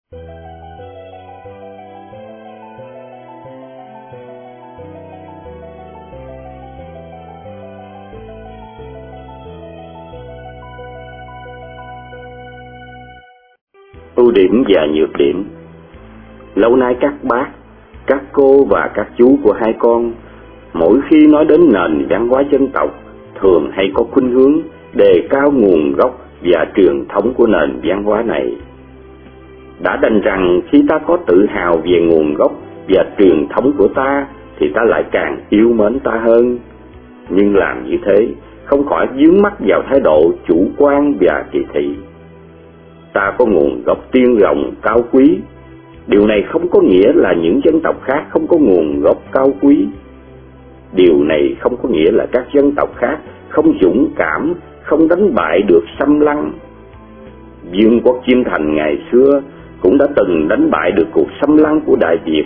Ưu điểm và nhược điểm. Lâu nay các bác, các cô và các chú của hai con mỗi khi nói đến nền văn hóa dân tộc thường hay có khuynh hướng đề cao nguồn gốc và truyền thống của nền văn hóa này. Đã đành rằng khi ta có tự hào về nguồn gốc và truyền thống của ta thì ta lại càng yêu mến ta hơn. Nhưng làm như thế không khỏi vướng mắc vào thái độ chủ quan và kỳ thị. Ta có nguồn gốc tiên rồng cao quý. Điều này không có nghĩa là những dân tộc khác không có nguồn gốc cao quý. Điều này không có nghĩa là các dân tộc khác không dũng cảm, không đánh bại được xâm lăng. Vương quốc Chiêm Thành ngày xưa cũng đã từng đánh bại được cuộc xâm lăng của Đại Việt,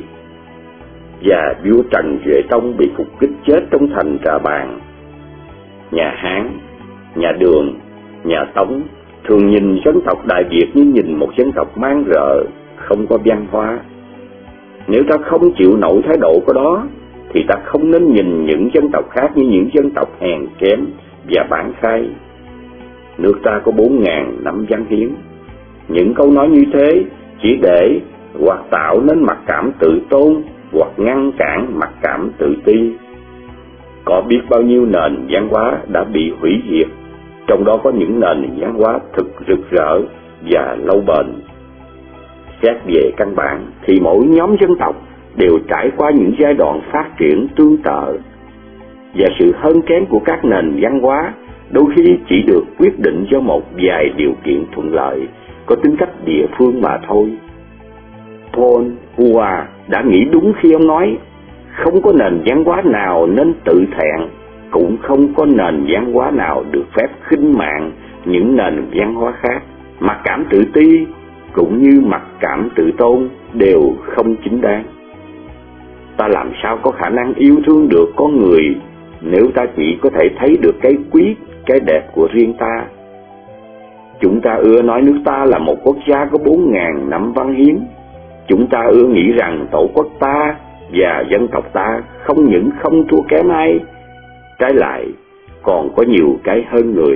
và vua Trần Duệ Tông bị phục kích chết trong thành Trà Bàng. Nhà Hán, nhà Đường, nhà Tống thường nhìn dân tộc Đại Việt như nhìn một dân tộc mang rợ, không có văn hóa. Nếu ta không chịu nổi thái độ của đó, thì ta không nên nhìn những dân tộc khác như những dân tộc hèn kém và bản khai. Nước ta có 4.000 năm văn hiến. Những câu nói như thế chỉ để hoặc tạo nên mặc cảm tự tôn, hoặc ngăn cản mặc cảm tự ti. Có biết bao nhiêu nền văn hóa đã bị hủy diệt, trong đó có những nền văn hóa thực rực rỡ và lâu bền. Xét về căn bản thì mỗi nhóm dân tộc đều trải qua những giai đoạn phát triển tương tự, và sự hơn kém của các nền văn hóa đôi khi chỉ được quyết định do một vài điều kiện thuận lợi có tính cách địa phương mà thôi. Paul Hua đã nghĩ đúng khi ông nói không có nền văn hóa nào nên tự thẹn, cũng không có nền văn hóa nào được phép khinh mạng những nền văn hóa khác. Mặc cảm tự ti cũng như mặc cảm tự tôn đều không chính đáng. Ta làm sao có khả năng yêu thương được con người nếu ta chỉ có thể thấy được cái quý, cái đẹp của riêng ta? Chúng ta ưa nói nước ta là một quốc gia có 4.000 năm văn hiến. Chúng ta ưa nghĩ rằng tổ quốc ta và dân tộc ta không những không thua kém ai, trái lại còn có nhiều cái hơn người.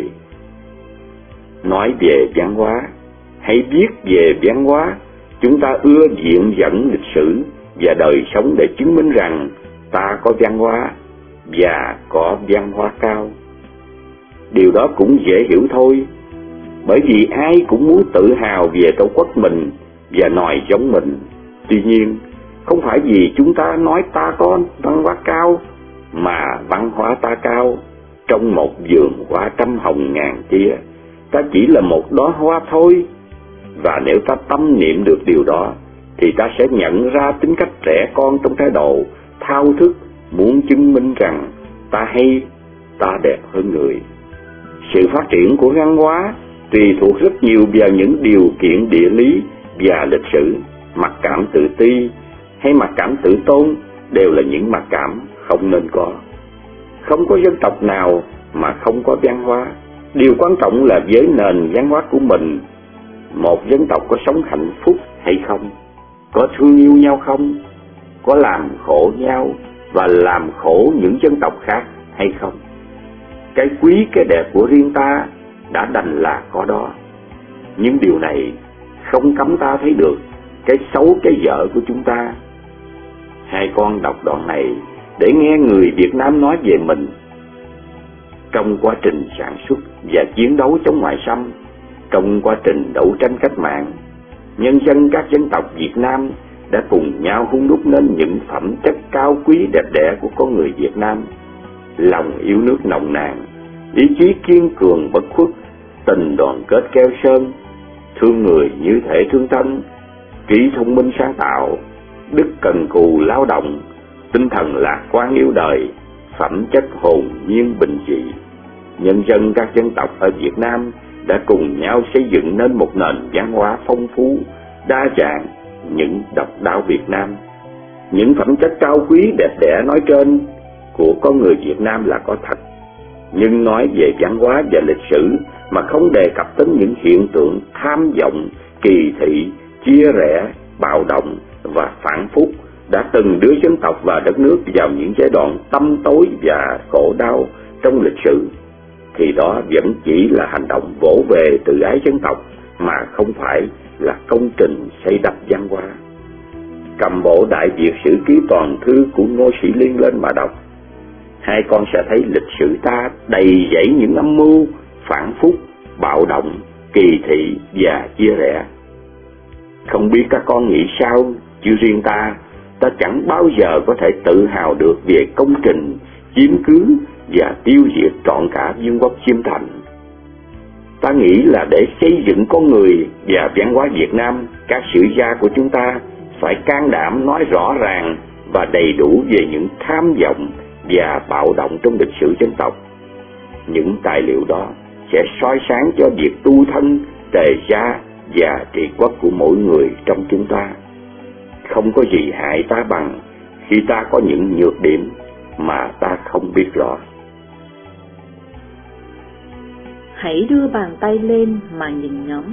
Nói về văn hóa, hay viết về văn hóa, chúng ta ưa viện dẫn lịch sử và đời sống để chứng minh rằng ta có văn hóa và có văn hóa cao. Điều đó cũng dễ hiểu thôi, bởi vì ai cũng muốn tự hào về tổ quốc mình và nòi giống mình. Tuy nhiên, không phải vì chúng ta nói ta có văn hóa cao mà văn hóa ta cao. Trong một vườn hoa trăm hồng ngàn kia, ta chỉ là một đóa hoa thôi. Và nếu ta tâm niệm được điều đó, thì ta sẽ nhận ra tính cách trẻ con trong thái độ thao thức muốn chứng minh rằng ta hay, ta đẹp hơn người. Sự phát triển của văn hóa tùy thuộc rất nhiều vào những điều kiện địa lý và lịch sử. Mặc cảm tự ti hay mặc cảm tự tôn đều là những mặc cảm không nên có. Không có dân tộc nào mà không có văn hóa. Điều quan trọng là với nền văn hóa của mình, một dân tộc có sống hạnh phúc hay không, có thương yêu nhau không, có làm khổ nhau và làm khổ những dân tộc khác hay không. Cái quý, cái đẹp của riêng ta đã đành là có đó. Nhưng điều này không cấm ta thấy được cái xấu, cái dở của chúng ta. Hai con đọc đoạn này để nghe người Việt Nam nói về mình. Trong quá trình sản xuất và chiến đấu chống ngoại xâm, trong quá trình đấu tranh cách mạng, nhân dân các dân tộc Việt Nam đã cùng nhau hun đúc nên những phẩm chất cao quý đẹp đẽ của con người Việt Nam: lòng yêu nước nồng nàn, ý chí kiên cường bất khuất, tình đoàn kết keo sơn, thương người như thể thương thân, trí thông minh sáng tạo, đức cần cù lao động, tinh thần lạc quan yêu đời, phẩm chất hồn nhiên bình dị. Nhân dân các dân tộc ở Việt Nam đã cùng nhau xây dựng nên một nền văn hóa phong phú, đa dạng, những độc đáo Việt Nam. Những phẩm chất cao quý đẹp đẽ nói trên của con người Việt Nam là có thật, nhưng nói về văn hóa và lịch sử mà không đề cập đến những hiện tượng tham vọng, kỳ thị, chia rẽ, bạo động và phản phúc đã từng đưa dân tộc và đất nước vào những giai đoạn tăm tối và khổ đau trong lịch sử, thì đó vẫn chỉ là hành động vỗ về tự ái dân tộc mà không phải là công trình xây đắp văn hóa. Cầm bộ Đại Việt Sử Ký toàn thư của Ngô Sĩ Liên lên mà đọc, hai con sẽ thấy lịch sử ta đầy dẫy những âm mưu, phản phúc, bạo động, kỳ thị và chia rẽ. Không biết các con nghĩ sao, chứ riêng ta chẳng bao giờ có thể tự hào được về công trình chiếm cứ và tiêu diệt trọn cả vương quốc Chiêm Thành. Ta nghĩ là để xây dựng con người và văn hóa Việt Nam, các sử gia của chúng ta phải can đảm nói rõ ràng và đầy đủ về những tham vọng và bạo động trong lịch sử dân tộc. Những tài liệu đó sẽ soi sáng cho việc tu thân, tề gia và trị quốc của mỗi người trong chúng ta. Không có gì hại ta bằng khi ta có những nhược điểm mà ta không biết rõ. Hãy đưa bàn tay lên mà nhìn ngắm.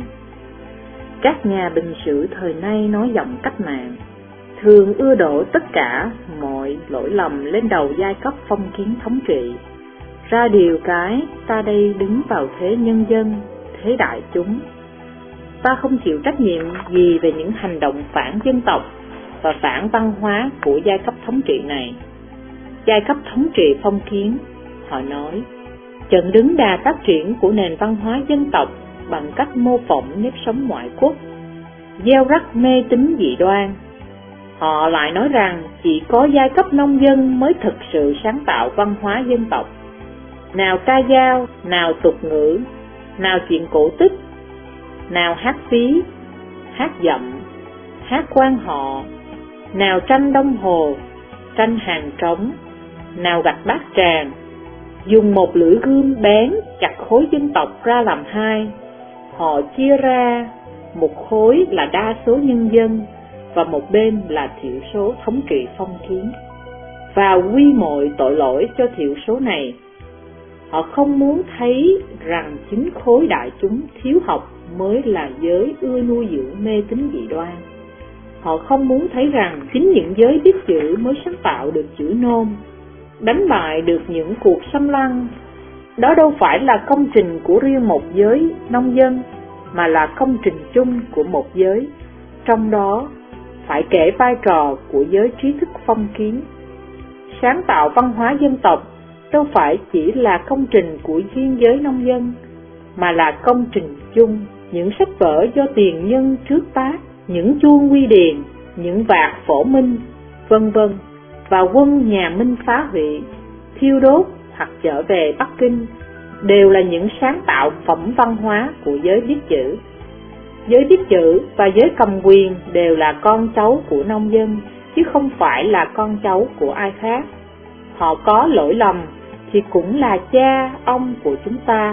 Các nhà bình sử thời nay nói giọng cách mạng, thường ưa đổ tất cả mọi lỗi lầm lên đầu giai cấp phong kiến thống trị. Ra điều cái ta đây đứng vào thế nhân dân, thế đại chúng. Ta không chịu trách nhiệm gì về những hành động phản dân tộc và phản văn hóa của giai cấp thống trị này. Giai cấp thống trị phong kiến, họ nói, chặn đứng đà phát triển của nền văn hóa dân tộc bằng cách mô phỏng nếp sống ngoại quốc, gieo rắc mê tín dị đoan. Họ lại nói rằng chỉ có giai cấp nông dân mới thực sự sáng tạo văn hóa dân tộc. Nào ca dao, nào tục ngữ, nào chuyện cổ tích, nào hát phí, hát dậm, hát quan họ, nào tranh đông hồ, tranh hàng trống, nào gạch bát tràng, dùng một lưỡi gươm bén chặt khối dân tộc ra làm hai. Họ chia ra, một khối là đa số nhân dân và một bên là thiểu số thống trị phong kiến, và quy mọi tội lỗi cho thiểu số này. Họ không muốn thấy rằng chính khối đại chúng thiếu học mới là giới ưa nuôi dưỡng mê tín dị đoan. Họ không muốn thấy rằng chính những giới biết chữ mới sáng tạo được chữ nôm, đánh bại được những cuộc xâm lăng. Đó đâu phải là công trình của riêng một giới nông dân, mà là công trình chung của một giới, trong đó phải kể vai trò của giới trí thức phong kiến. Sáng tạo văn hóa dân tộc đâu phải chỉ là công trình của riêng giới nông dân, mà là công trình chung. Những sách vở do tiền nhân trước tác, những chuông quy điền, những vạc phổ minh, vân vân, và quân nhà Minh phá hủy, thiêu đốt hoặc trở về Bắc Kinh đều là những sáng tạo phẩm văn hóa của giới biết chữ. Giới biết chữ và giới cầm quyền đều là con cháu của nông dân, chứ không phải là con cháu của ai khác. Họ có lỗi lầm thì cũng là cha, ông của chúng ta.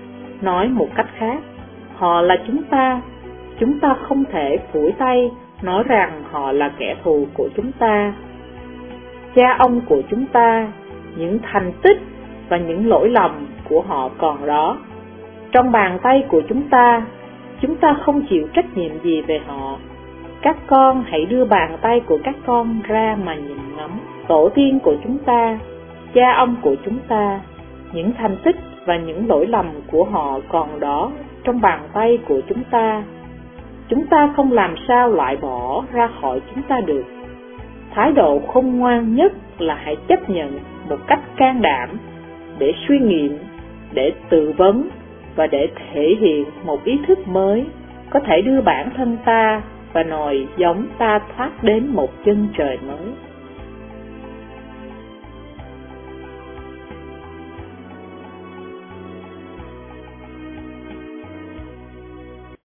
Nói một cách khác, họ là chúng ta không thể phủi tay nói rằng họ là kẻ thù của chúng ta. Cha ông của chúng ta, những thành tích và những lỗi lầm của họ còn đó. Trong bàn tay của chúng ta không chịu trách nhiệm gì về họ. Các con hãy đưa bàn tay của các con ra mà nhìn ngắm. Tổ tiên của chúng ta, cha ông của chúng ta, những thành tích và những lỗi lầm của họ còn đó trong bàn tay của chúng ta. Chúng ta không làm sao loại bỏ ra khỏi chúng ta được. Thái độ khôn ngoan nhất là hãy chấp nhận một cách can đảm để suy nghiệm, để tự vấn và để thể hiện một ý thức mới có thể đưa bản thân ta và nòi giống ta thoát đến một chân trời mới.